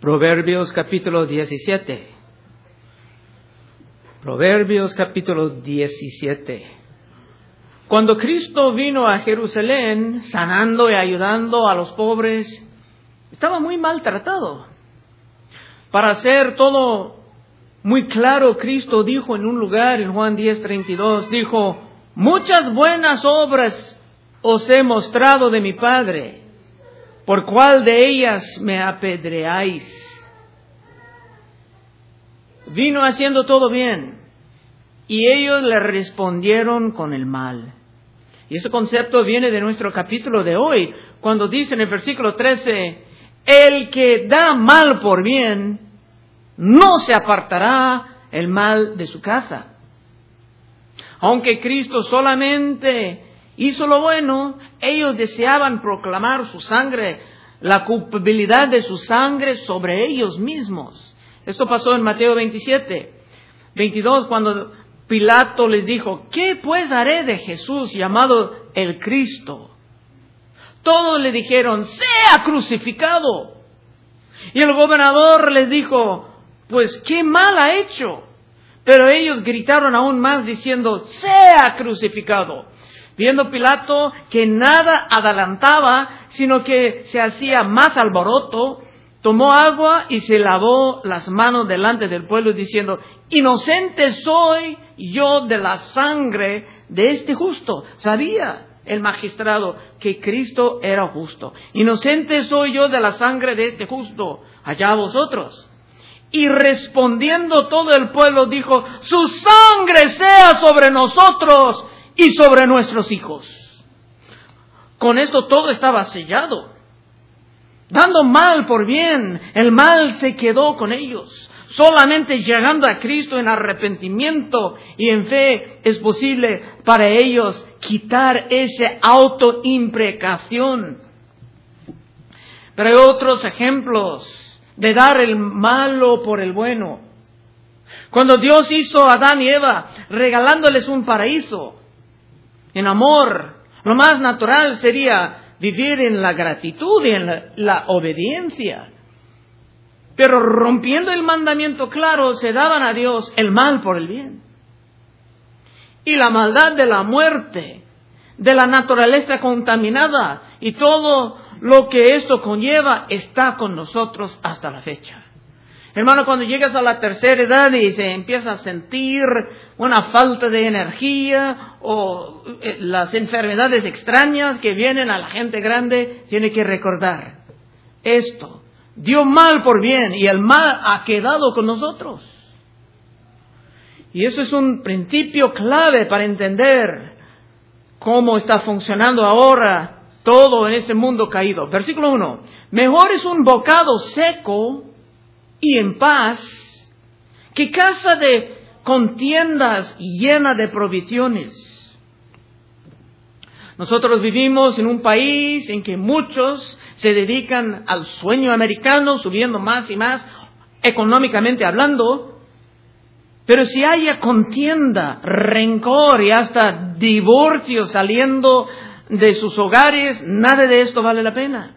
Proverbios capítulo 17. Proverbios capítulo 17. Cuando Cristo vino a Jerusalén, sanando y ayudando a los pobres, estaba muy maltratado. Para hacer todo muy claro, Cristo dijo en un lugar, en Juan 10:32, dijo: muchas buenas obras os he mostrado de mi Padre, ¿por cuál de ellas me apedreáis? Vino haciendo todo bien, y ellos le respondieron con el mal. Y ese concepto viene de nuestro capítulo de hoy, cuando dice en el versículo 13, el que da mal por bien, no se apartará el mal de su casa. Aunque Cristo solamente hizo lo bueno, ellos deseaban proclamar su sangre, la culpabilidad de su sangre sobre ellos mismos. Esto pasó en Mateo 27:22, cuando Pilato les dijo: ¿qué pues haré de Jesús llamado el Cristo? Todos le dijeron: sea crucificado. Y el gobernador les dijo: pues qué mal ha hecho. Pero ellos gritaron aún más diciendo: sea crucificado. Viendo Pilato que nada adelantaba, sino que se hacía más alboroto, tomó agua y se lavó las manos delante del pueblo diciendo: inocente soy yo de la sangre de este justo. Sabía el magistrado que Cristo era justo. Inocente soy yo de la sangre de este justo. Allá vosotros. Y respondiendo todo el pueblo dijo: su sangre sea sobre nosotros y sobre nuestros hijos. Con esto todo estaba sellado. Dando mal por bien, el mal se quedó con ellos. Solamente llegando a Cristo en arrepentimiento y en fe es posible para ellos quitar esa autoimprecación. Pero hay otros ejemplos de dar el malo por el bueno. Cuando Dios hizo a Adán y Eva, regalándoles un paraíso, en amor, lo más natural sería vivir en la gratitud y en la obediencia. Pero rompiendo el mandamiento claro, se daban a Dios el mal por el bien. Y la maldad de la muerte, de la naturaleza contaminada y todo lo que esto conlleva está con nosotros hasta la fecha. Hermano, cuando llegas a la tercera edad y se empieza a sentir una falta de energía o las enfermedades extrañas que vienen a la gente grande, tiene que recordar esto: dio mal por bien y el mal ha quedado con nosotros. Y eso es un principio clave para entender cómo está funcionando ahora todo en este mundo caído. Versículo 1. Mejor es un bocado seco y en paz que casa de contiendas llena de provisiones. Nosotros vivimos en un país en que muchos se dedican al sueño americano, subiendo más y más económicamente hablando. Pero si haya contienda, rencor y hasta divorcio saliendo de sus hogares, nada de esto vale la pena.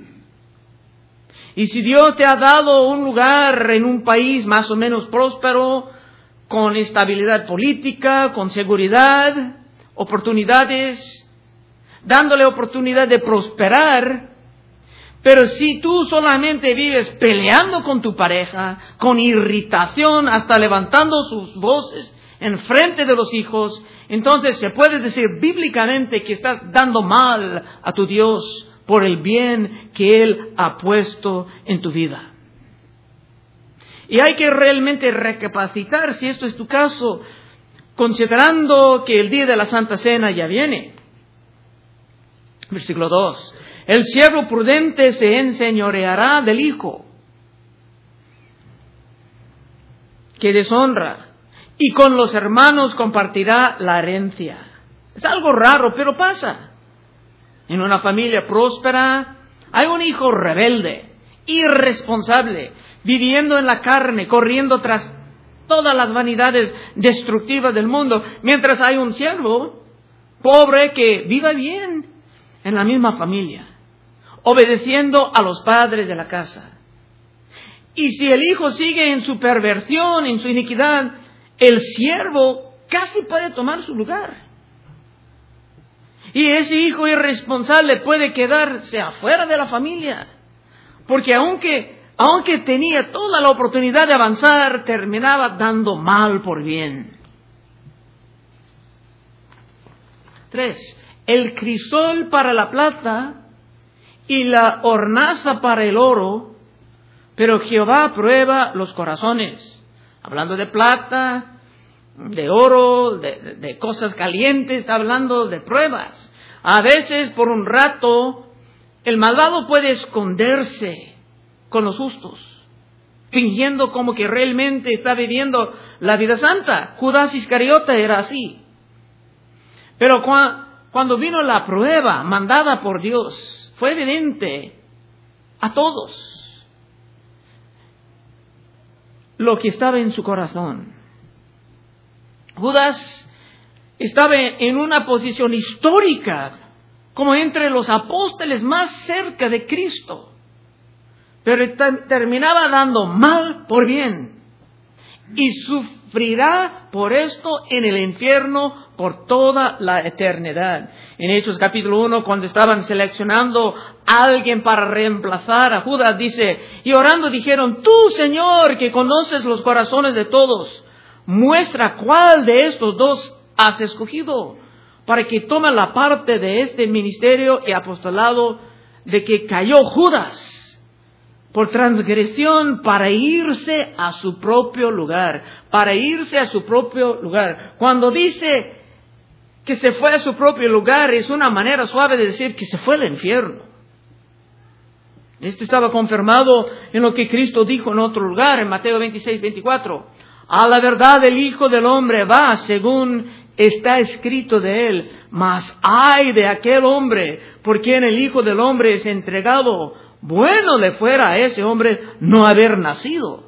Y si Dios te ha dado un lugar en un país más o menos próspero, con estabilidad política, con seguridad, oportunidades, dándole oportunidad de prosperar, pero si tú solamente vives peleando con tu pareja, con irritación, hasta levantando sus voces en frente de los hijos, entonces se puede decir bíblicamente que estás dando mal a tu Dios por el bien que Él ha puesto en tu vida. Y hay que realmente recapacitar si esto es tu caso, considerando que el día de la Santa Cena ya viene. Versículo 2. El siervo prudente se enseñoreará del hijo que deshonra, y con los hermanos compartirá la herencia. Es algo raro, pero pasa. En una familia próspera hay un hijo rebelde, irresponsable, viviendo en la carne, corriendo tras todas las vanidades destructivas del mundo, mientras hay un siervo pobre que viva bien en la misma familia, obedeciendo a los padres de la casa. Y si el hijo sigue en su perversión, en su iniquidad, el siervo casi puede tomar su lugar. Y ese hijo irresponsable puede quedarse afuera de la familia. Porque aunque tenía toda la oportunidad de avanzar, terminaba dando mal por bien. 3. El crisol para la plata y la hornaza para el oro, pero Jehová prueba los corazones. Hablando de plata, de oro, de cosas calientes, está hablando de pruebas. A veces, por un rato, el malvado puede esconderse con los justos, fingiendo como que realmente está viviendo la vida santa. Judas Iscariota era así. Pero cuando vino la prueba mandada por Dios, fue evidente a todos lo que estaba en su corazón. Judas estaba en una posición histórica, como entre los apóstoles más cerca de Cristo, pero terminaba dando mal por bien, y sufrirá por esto en el infierno por toda la eternidad. En Hechos capítulo 1, cuando estaban seleccionando a alguien para reemplazar a Judas, dice, y orando dijeron, tú, Señor, que conoces los corazones de todos, muestra cuál de estos dos has escogido, para que tome la parte de este ministerio y apostolado de que cayó Judas por transgresión para irse a su propio lugar, Cuando dice que se fue a su propio lugar, es una manera suave de decir que se fue al infierno. Esto estaba confirmado en lo que Cristo dijo en otro lugar, en Mateo 26:24. A la verdad el Hijo del Hombre va según está escrito de él, mas ay de aquel hombre por quien el Hijo del Hombre es entregado. Bueno le fuera a ese hombre no haber nacido.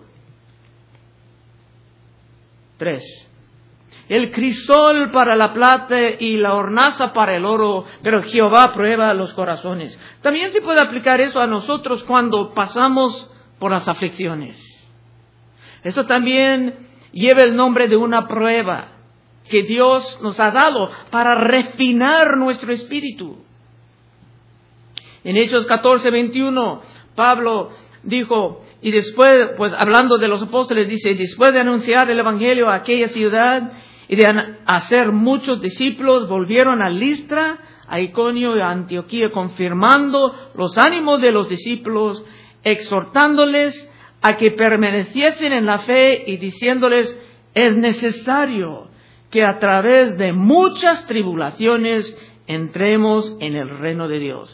3. El crisol para la plata y la hornaza para el oro, pero Jehová prueba los corazones. También se puede aplicar eso a nosotros cuando pasamos por las aflicciones. Esto también lleva el nombre de una prueba que Dios nos ha dado para refinar nuestro espíritu. En Hechos 14:21, Pablo dijo, y después, pues hablando de los apóstoles, dice, después de anunciar el evangelio a aquella ciudad y de hacer muchos discípulos, volvieron a Listra, a Iconio y a Antioquía, confirmando los ánimos de los discípulos, exhortándoles a que permaneciesen en la fe y diciéndoles, es necesario que a través de muchas tribulaciones entremos en el reino de Dios.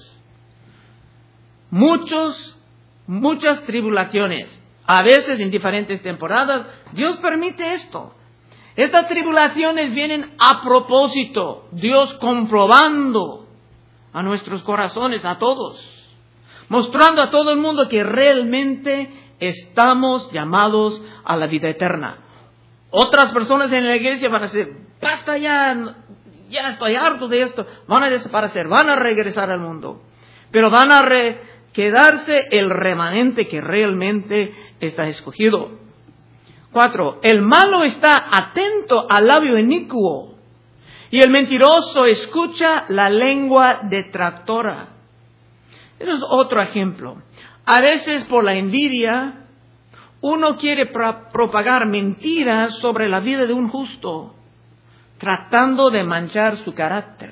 Muchas tribulaciones, a veces en diferentes temporadas, Dios permite esto. Estas tribulaciones vienen a propósito, Dios comprobando a nuestros corazones, a todos, mostrando a todo el mundo que realmente estamos llamados a la vida eterna. Otras personas en la iglesia van a decir, basta ya estoy harto de esto, van a desaparecer, van a regresar al mundo, pero van a quedarse el remanente que realmente está escogido. 4. El malo está atento al labio inicuo y el mentiroso escucha la lengua detractora. Este es otro ejemplo. A veces por la envidia uno quiere propagar mentiras sobre la vida de un justo, tratando de manchar su carácter.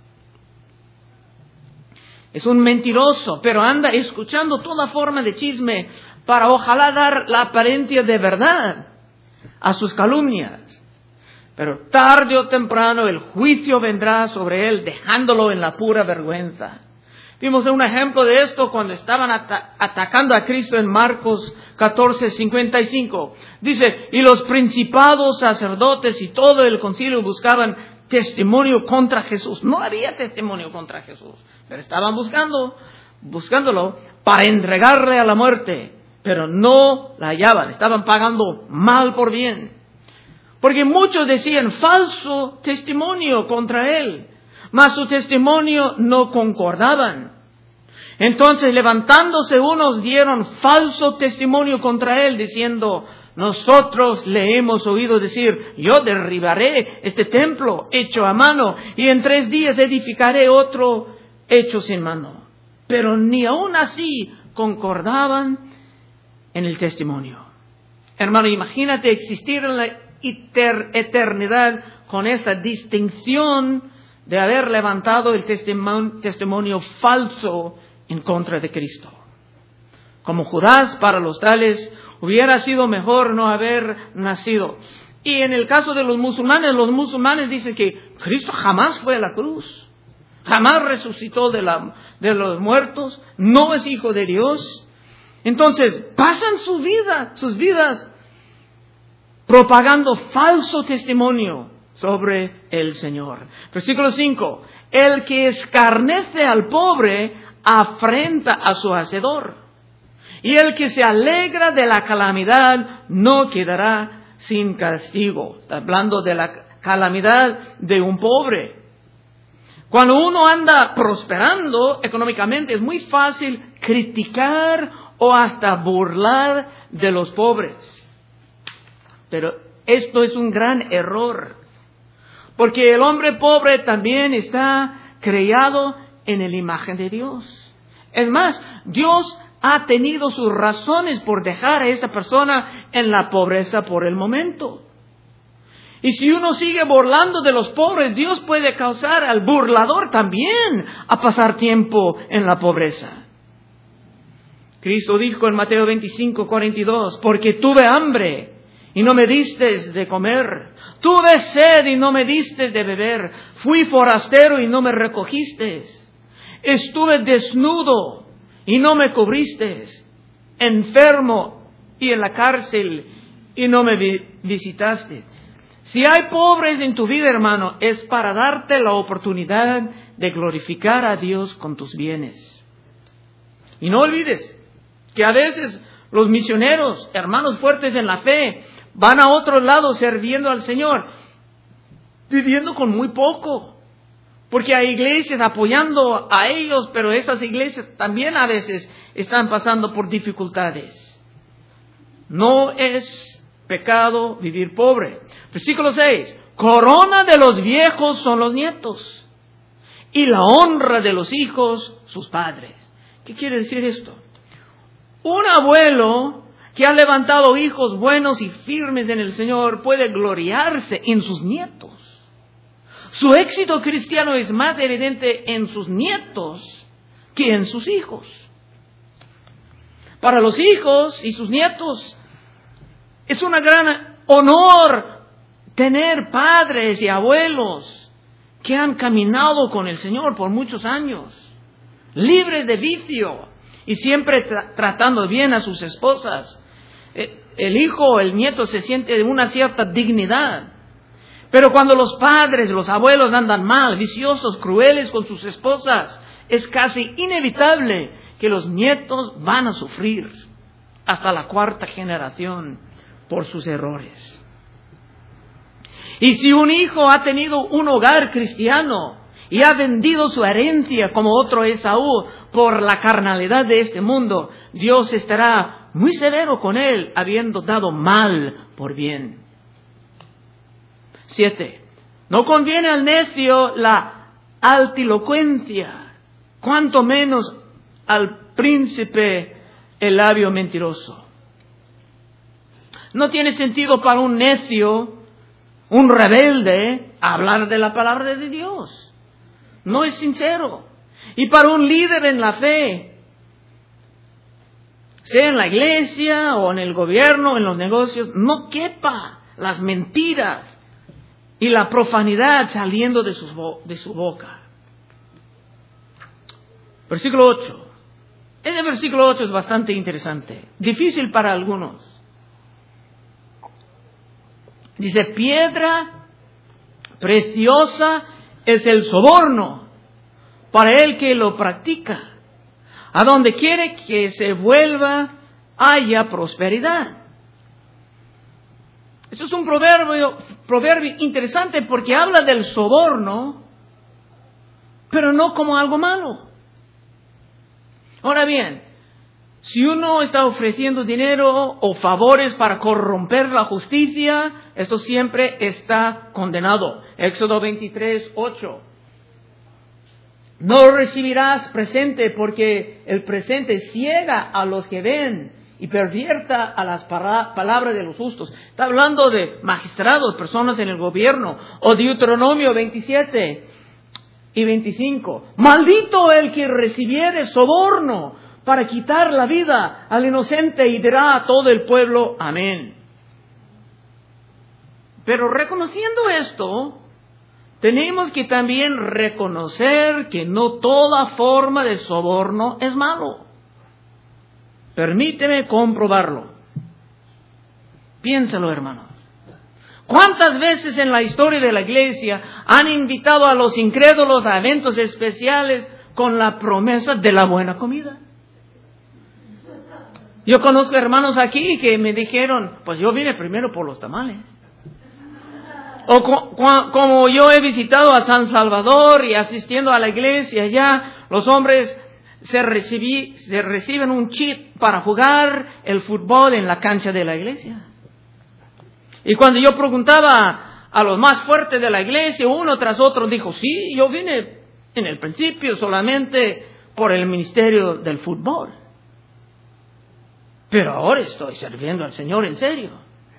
Es un mentiroso, pero anda escuchando toda forma de chisme para ojalá dar la apariencia de verdad a sus calumnias. Pero tarde o temprano el juicio vendrá sobre él, dejándolo en la pura vergüenza. Vimos un ejemplo de esto cuando estaban atacando a Cristo en Marcos 14:55. Dice, y los principados, sacerdotes y todo el concilio buscaban testimonio contra Jesús. No había testimonio contra Jesús, pero estaban buscándolo para entregarle a la muerte, pero no la hallaban, estaban pagando mal por bien. Porque muchos decían falso testimonio contra él, mas su testimonio no concordaban. Entonces, levantándose unos, dieron falso testimonio contra él, diciendo: nosotros le hemos oído decir: yo derribaré este templo hecho a mano, y en 3 días edificaré otro hecho sin mano. Pero ni aun así concordaban en el testimonio. Hermano, imagínate existir en la eternidad con esta distinción de haber levantado el testimonio falso en contra de Cristo. Como Judas, para los tales hubiera sido mejor no haber nacido. Y en el caso de los musulmanes dicen que Cristo jamás fue a la cruz, jamás resucitó de los muertos, no es hijo de Dios. Entonces pasan sus vidas propagando falso testimonio sobre el Señor. Versículo 5. El que escarnece al pobre afrenta a su hacedor, y el que se alegra de la calamidad no quedará sin castigo. Está hablando de la calamidad de un pobre. Cuando uno anda prosperando económicamente, es muy fácil criticar o hasta burlar de los pobres. Pero esto es un gran error, porque el hombre pobre también está creado en la imagen de Dios. Es más, Dios ha tenido sus razones por dejar a esa persona en la pobreza por el momento. Y si uno sigue burlando de los pobres, Dios puede causar al burlador también a pasar tiempo en la pobreza. Cristo dijo en Mateo 25:42, porque tuve hambre y no me distes de comer, tuve sed y no me distes de beber, fui forastero y no me recogiste, estuve desnudo y no me cubriste, enfermo y en la cárcel y no me visitaste. Si hay pobres en tu vida, hermano, es para darte la oportunidad de glorificar a Dios con tus bienes. Y no olvides que a veces los misioneros, hermanos fuertes en la fe, van a otros lados sirviendo al Señor, viviendo con muy poco. Porque hay iglesias apoyando a ellos, pero esas iglesias también a veces están pasando por dificultades. No es pecado vivir pobre. Versículo 6. Corona de los viejos son los nietos, y la honra de los hijos sus padres. ¿Qué quiere decir esto? Un abuelo que ha levantado hijos buenos y firmes en el Señor puede gloriarse en sus nietos. Su éxito cristiano es más evidente en sus nietos que en sus hijos. Para los hijos y sus nietos es un gran honor tener padres y abuelos que han caminado con el Señor por muchos años, libres de vicio y siempre tratando bien a sus esposas. El hijo o el nieto se siente de una cierta dignidad. Pero cuando los padres, los abuelos andan mal, viciosos, crueles con sus esposas, es casi inevitable que los nietos van a sufrir hasta la 4ª generación por sus errores. Y si un hijo ha tenido un hogar cristiano y ha vendido su herencia como otro Esaú por la carnalidad de este mundo, Dios estará muy severo con él, habiendo dado mal por bien. 7. No conviene al necio la altilocuencia, cuanto menos al príncipe el labio mentiroso. No tiene sentido para un necio, un rebelde, hablar de la palabra de Dios. No es sincero. Y para un líder en la fe, sea en la iglesia o en el gobierno, en los negocios, no quepa las mentiras y la profanidad saliendo de su boca. Versículo 8. Este versículo 8 es bastante interesante, difícil para algunos. Dice, piedra preciosa es el soborno para el que lo practica. A donde quiere que se vuelva, haya prosperidad. Esto es un proverbio interesante porque habla del soborno, pero no como algo malo. Ahora bien, si uno está ofreciendo dinero o favores para corromper la justicia, esto siempre está condenado. Éxodo 23:8. No recibirás presente porque el presente ciega a los que ven y pervierta a las palabras de los justos. Está hablando de magistrados, personas en el gobierno. O Deuteronomio 27:25. Maldito el que recibiere soborno para quitar la vida al inocente, y dirá a todo el pueblo, amén. Pero reconociendo esto, tenemos que también reconocer que no toda forma de soborno es malo. Permíteme comprobarlo. Piénsalo, hermano. ¿Cuántas veces en la historia de la iglesia han invitado a los incrédulos a eventos especiales con la promesa de la buena comida? Yo conozco hermanos aquí que me dijeron, pues yo vine primero por los tamales. O como yo he visitado a San Salvador y asistiendo a la iglesia allá, los hombres se reciben un chip para jugar el fútbol en la cancha de la iglesia. Y cuando yo preguntaba a los más fuertes de la iglesia, uno tras otro dijo, sí, yo vine en el principio solamente por el ministerio del fútbol. Pero ahora estoy sirviendo al Señor en serio.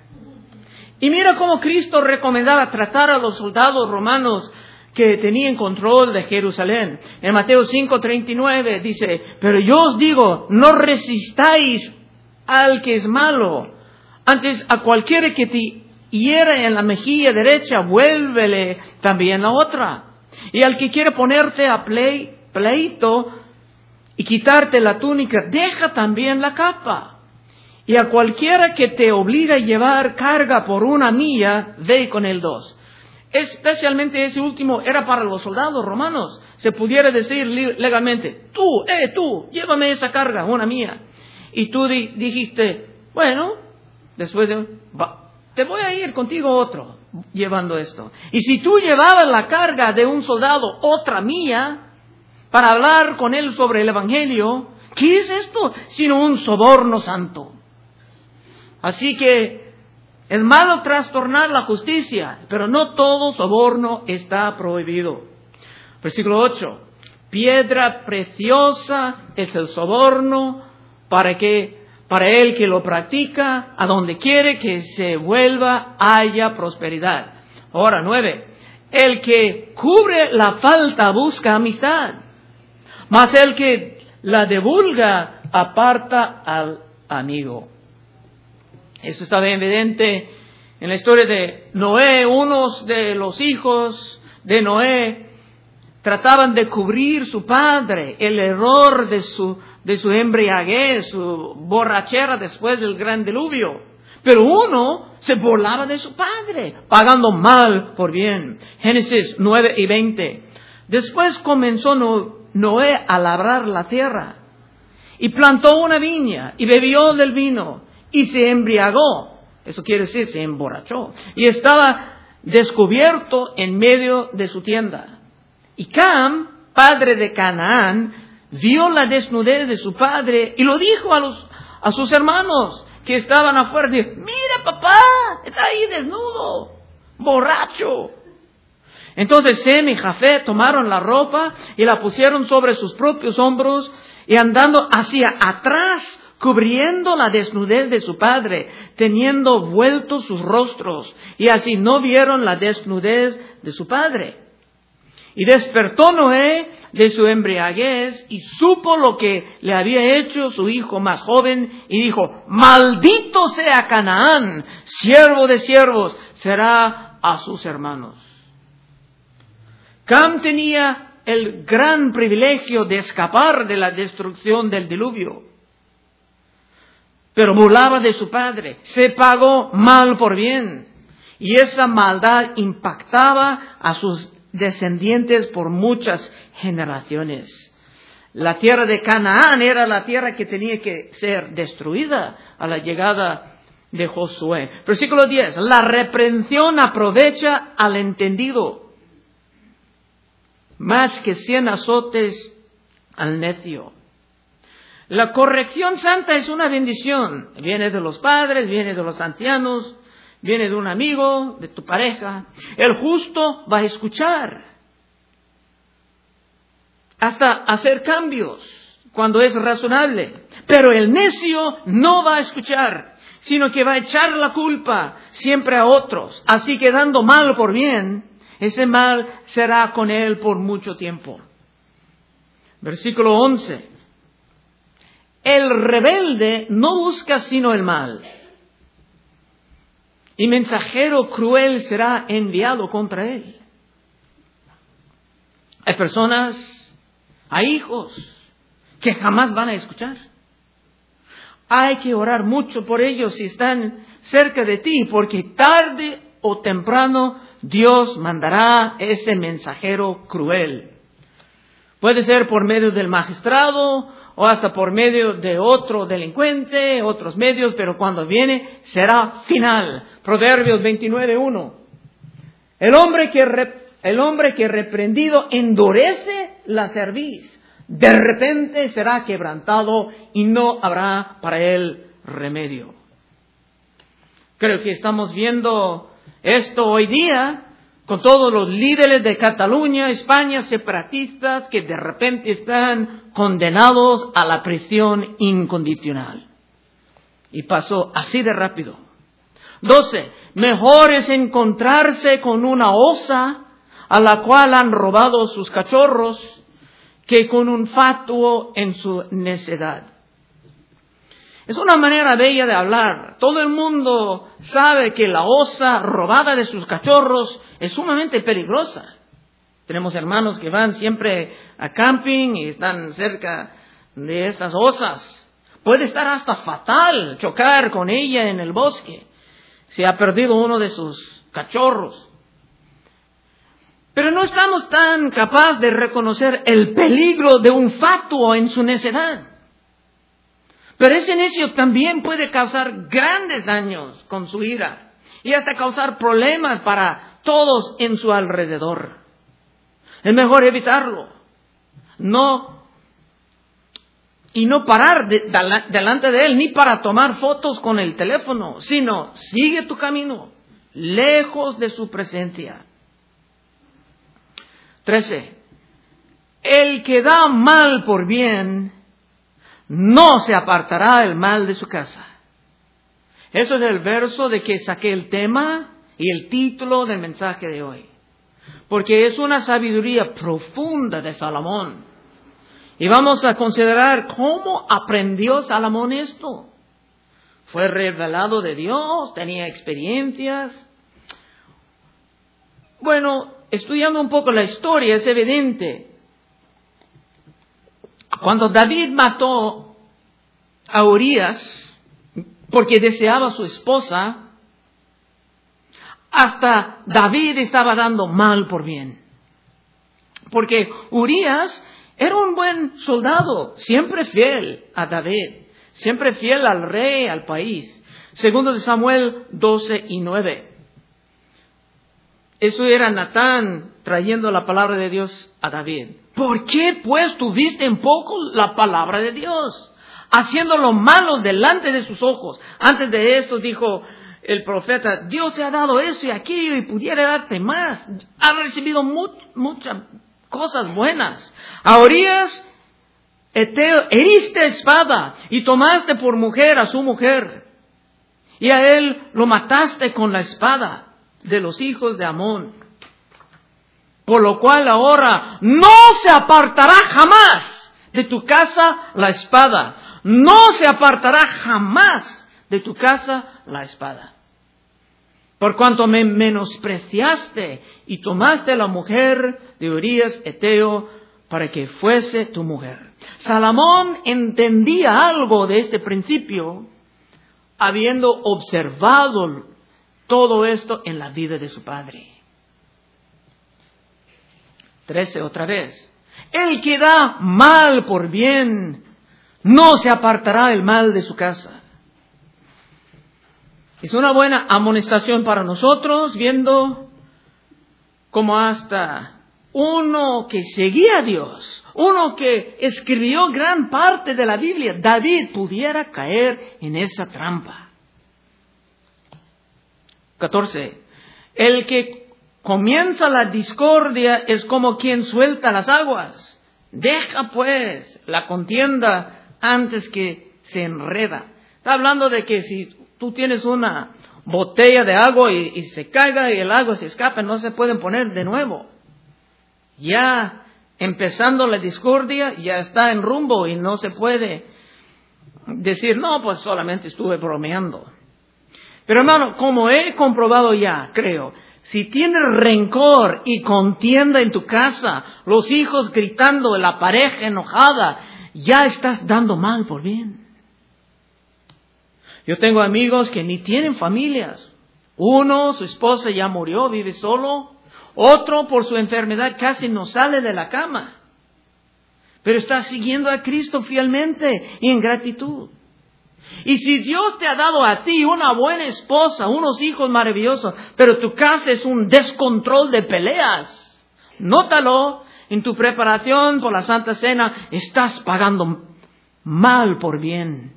Y mira cómo Cristo recomendaba tratar a los soldados romanos que tenían control de Jerusalén. En Mateo 5:39 dice, pero yo os digo, no resistáis al que es malo. Antes a cualquiera que te hiera en la mejilla derecha, vuélvele también la otra. Y al que quiere ponerte a pleito y quitarte la túnica, deja también la capa. Y a cualquiera que te obliga a llevar carga por 1 milla, ve con el 2. Especialmente ese último era para los soldados romanos. Se pudiera decir legalmente, tú, llévame esa carga, 1 milla. Y tú dijiste, bueno, después te voy a ir contigo otro, llevando esto. Y si tú llevabas la carga de un soldado 1 milla, para hablar con él sobre el evangelio, ¿qué es esto? Sino un soborno santo. Así que es malo trastornar la justicia, pero no todo soborno está prohibido. Versículo 8. Piedra preciosa es el soborno para él que lo practica, a donde quiere que se vuelva haya prosperidad. Ahora 9. El que cubre la falta busca amistad, mas el que la divulga aparta al amigo. Esto está bien evidente en la historia de Noé. Unos de los hijos de Noé trataban de cubrir su padre, el error de su embriaguez, su borrachera después del gran diluvio. Pero uno se burlaba de su padre, pagando mal por bien. Génesis 9:20. Después comenzó Noé a labrar la tierra y plantó una viña y bebió del vino y se embriagó. Eso quiere decir, se emborrachó. Y estaba descubierto en medio de su tienda. Y Cam, padre de Canaán, vio la desnudez de su padre y lo dijo a sus hermanos que estaban afuera. Dijo, mira papá, está ahí desnudo, borracho. Entonces Sem y Jafet tomaron la ropa y la pusieron sobre sus propios hombros y andando hacia atrás, cubriendo la desnudez de su padre, teniendo vueltos sus rostros, y así no vieron la desnudez de su padre. Y despertó Noé de su embriaguez y supo lo que le había hecho su hijo más joven y dijo, maldito sea Canaán, siervo de siervos será a sus hermanos. Cam tenía el gran privilegio de escapar de la destrucción del diluvio, pero burlaba de su padre, se pagó mal por bien, y esa maldad impactaba a sus descendientes por muchas generaciones. La tierra de Canaán era la tierra que tenía que ser destruida a la llegada de Josué. Versículo 10. La reprensión aprovecha al entendido, más que 100 azotes al necio. La corrección santa es una bendición. Viene de los padres, viene de los ancianos, viene de un amigo, de tu pareja. El justo va a escuchar, hasta hacer cambios cuando es razonable. Pero el necio no va a escuchar, sino que va a echar la culpa siempre a otros. Así que dando mal por bien, ese mal será con él por mucho tiempo. Versículo 11. El rebelde no busca sino el mal, y mensajero cruel será enviado contra él. Hay personas, hay hijos que jamás van a escuchar. Hay que orar mucho por ellos si están cerca de ti, porque tarde o temprano Dios mandará ese mensajero cruel. Puede ser por medio del magistrado o hasta por medio de otro delincuente, otros medios, pero cuando viene será final. Proverbios 29:1. El hombre que reprendido endurece la cerviz, de repente será quebrantado y no habrá para él remedio. Creo que estamos viendo esto hoy día con todos los líderes de Cataluña, España, separatistas, que de repente están condenados a la prisión incondicional. Y pasó así de rápido. 12. Mejor es encontrarse con una osa a la cual han robado sus cachorros que con un fatuo en su necedad. Es una manera bella de hablar. Todo el mundo sabe que la osa robada de sus cachorros es sumamente peligrosa. Tenemos hermanos que van siempre a camping y están cerca de estas osas. Puede estar hasta fatal chocar con ella en el bosque si ha perdido uno de sus cachorros. Pero no estamos tan capaces de reconocer el peligro de un fatuo en su necedad. Pero ese necio también puede causar grandes daños con su ira y hasta causar problemas para todos en su alrededor. Es mejor evitarlo. No parar delante de él ni para tomar fotos con el teléfono, sino sigue tu camino, lejos de su presencia. 13. El que da mal por bien, no se apartará el mal de su casa. Eso es el verso de que saqué el tema y el título del mensaje de hoy. Porque es una sabiduría profunda de Salomón. Y vamos a considerar cómo aprendió Salomón esto. Fue revelado de Dios, tenía experiencias. Bueno, estudiando un poco la historia es evidente. Cuando David mató a Urías porque deseaba a su esposa, hasta David estaba dando mal por bien. Porque Urías era un buen soldado, siempre fiel a David, siempre fiel al rey, al país. Segundo de Samuel 12:9. Eso era Natán trayendo la palabra de Dios a David. ¿Por qué pues tuviste en poco la palabra de Dios, haciendo lo malo delante de sus ojos? Antes de esto dijo el profeta, Dios te ha dado eso y aquello y pudiera darte más. Has recibido muchas cosas buenas. A Urías Eteo heriste espada y tomaste por mujer a su mujer. Y a él lo mataste con la espada de los hijos de Amón. Por lo cual ahora no se apartará jamás de tu casa la espada. No se apartará jamás de tu casa la espada. Por cuanto me menospreciaste y tomaste la mujer de Urías Eteo para que fuese tu mujer. Salomón entendía algo de este principio, habiendo observado todo esto en la vida de su padre. 13 otra vez. El que da mal por bien, no se apartará el mal de su casa. Es una buena amonestación para nosotros, viendo cómo hasta uno que seguía a Dios, uno que escribió gran parte de la Biblia, David, pudiera caer en esa trampa. 14. El que comienza la discordia es como quien suelta las aguas. Deja pues la contienda antes que se enreda. Está hablando de que si tú tienes una botella de agua y se caiga y el agua se escapa, no se pueden poner de nuevo. Ya empezando la discordia, ya está en rumbo y no se puede decir, no, pues solamente estuve bromeando. Pero hermano, como he comprobado ya, creo, si tienes rencor y contienda en tu casa, los hijos gritando, la pareja enojada, ya estás dando mal por bien. Yo tengo amigos que ni tienen familias. Uno, su esposa ya murió, vive solo. Otro, por su enfermedad, casi no sale de la cama. Pero está siguiendo a Cristo fielmente y en gratitud. Y si Dios te ha dado a ti una buena esposa, unos hijos maravillosos, pero tu casa es un descontrol de peleas, nótalo, en tu preparación por la Santa Cena estás pagando mal por bien.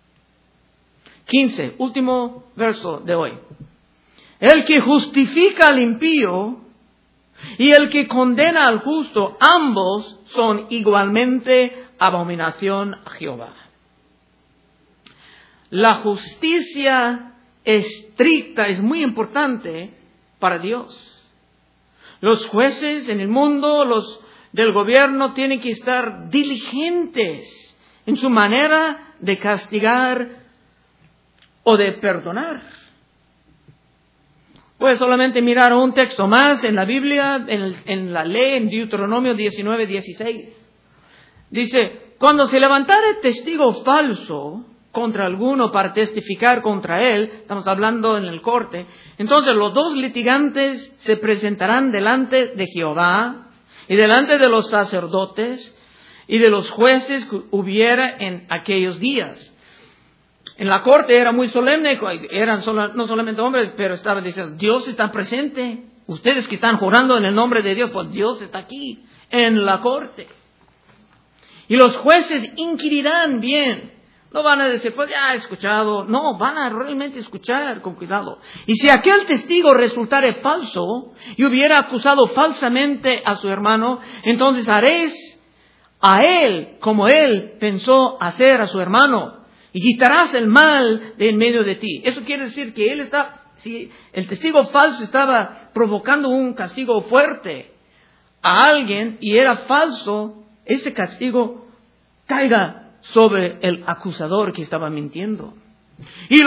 15, último verso de hoy. El que justifica al impío y el que condena al justo, ambos son igualmente abominación a Jehová. La justicia estricta es muy importante para Dios. Los jueces en el mundo, los del gobierno, tienen que estar diligentes en su manera de castigar o de perdonar. Puedes solamente mirar un texto más en la Biblia, en la ley, en Deuteronomio 19:16. Dice, cuando se levantare testigo falso contra alguno para testificar contra él, estamos hablando en el corte, entonces los dos litigantes se presentarán delante de Jehová y delante de los sacerdotes y de los jueces que hubiera en aquellos días. En la corte era muy solemne, eran no solamente hombres, pero estaba diciendo, Dios está presente. Ustedes que están jurando en el nombre de Dios, pues Dios está aquí, en la corte. Y los jueces inquirirán bien. No van a decir, pues ya he escuchado. No, van a realmente escuchar con cuidado. Y si aquel testigo resultare falso y hubiera acusado falsamente a su hermano, entonces haréis a él como él pensó hacer a su hermano. Y quitarás el mal de en medio de ti. Eso quiere decir que si el testigo falso estaba provocando un castigo fuerte a alguien y era falso, ese castigo caiga sobre el acusador que estaba mintiendo. Y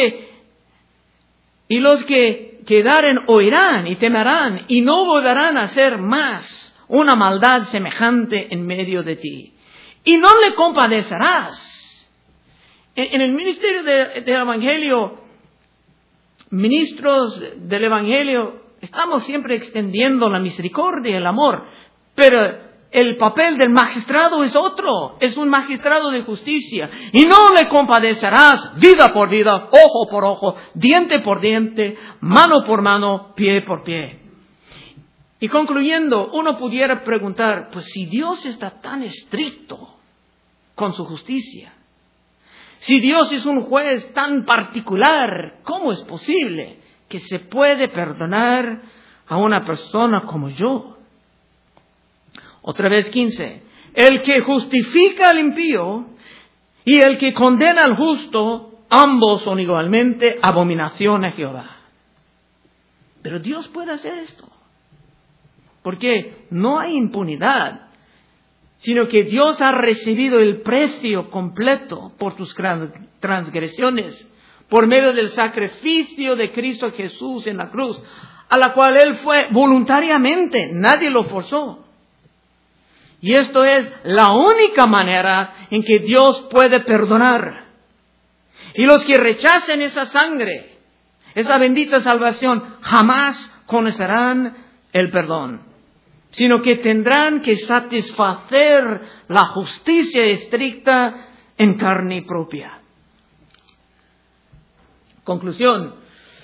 los que quedaren oirán y temerán y no volverán a hacer más una maldad semejante en medio de ti. Y no le compadecerás. En el ministerio del Evangelio, ministros del Evangelio, estamos siempre extendiendo la misericordia y el amor, pero el papel del magistrado es otro, es un magistrado de justicia, y no le compadecerás vida por vida, ojo por ojo, diente por diente, mano por mano, pie por pie. Y concluyendo, uno pudiera preguntar, pues si Dios está tan estricto con su justicia, si Dios es un juez tan particular, ¿cómo es posible que se puede perdonar a una persona como yo? Otra vez 15. El que justifica al impío y el que condena al justo, ambos son igualmente abominación a Jehová. Pero Dios puede hacer esto. Porque no hay impunidad, sino que Dios ha recibido el precio completo por tus transgresiones, por medio del sacrificio de Cristo Jesús en la cruz, a la cual Él fue voluntariamente, nadie lo forzó. Y esto es la única manera en que Dios puede perdonar. Y los que rechacen esa sangre, esa bendita salvación, jamás conocerán el perdón, sino que tendrán que satisfacer la justicia estricta en carne propia. Conclusión.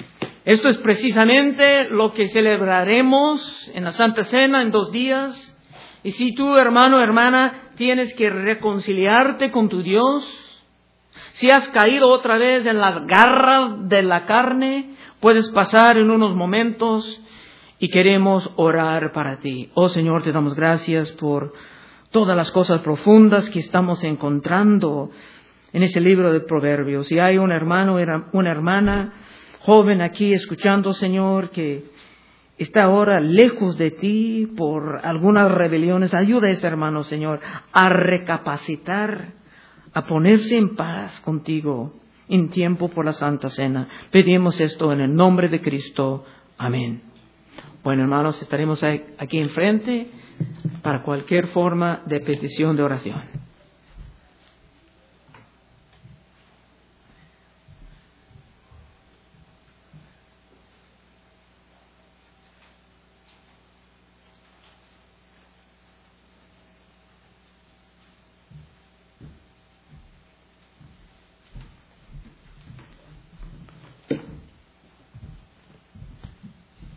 Esto es precisamente lo que celebraremos en la Santa Cena en 2 días. Y si tú, hermano, hermana, tienes que reconciliarte con tu Dios, si has caído otra vez en las garras de la carne, puedes pasar en unos momentos y queremos orar para ti. Oh Señor, te damos gracias por todas las cosas profundas que estamos encontrando en ese libro de Proverbios. Si hay un hermano, una hermana joven aquí escuchando, Señor, que está ahora lejos de ti por algunas rebeliones, ayuda a este hermano, Señor, a recapacitar, a ponerse en paz contigo en tiempo por la Santa Cena. Pedimos esto en el nombre de Cristo. Amén. Bueno, hermanos, estaremos aquí enfrente para cualquier forma de petición de oración.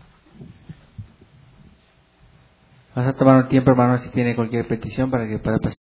Vamos a tomar un tiempo, hermano, si tiene cualquier petición para que pueda pasar.